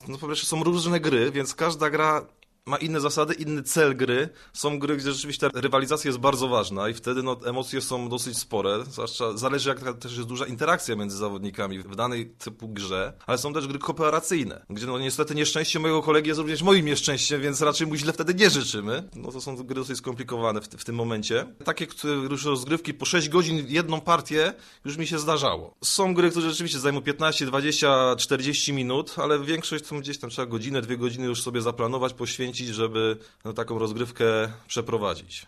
No po pierwsze są różne gry, więc każda gra ma inne zasady, inny cel gry. Są gry, gdzie rzeczywiście ta rywalizacja jest bardzo ważna i wtedy emocje są dosyć spore. Zwłaszcza zależy, jak też jest duża interakcja między zawodnikami w danej typu grze. Ale są też gry kooperacyjne, gdzie niestety nieszczęście mojego kolegi jest również moim nieszczęściem, więc raczej mu źle wtedy nie życzymy. No to są gry dosyć skomplikowane w tym momencie. Takie, które już rozgrywki po 6 godzin jedną partię już mi się zdarzało. Są gry, które rzeczywiście zajmą 15, 20, 40 minut, ale większość to gdzieś tam trzeba godzinę, 2 godziny już sobie zaplanować, poświęcić, żeby taką rozgrywkę przeprowadzić.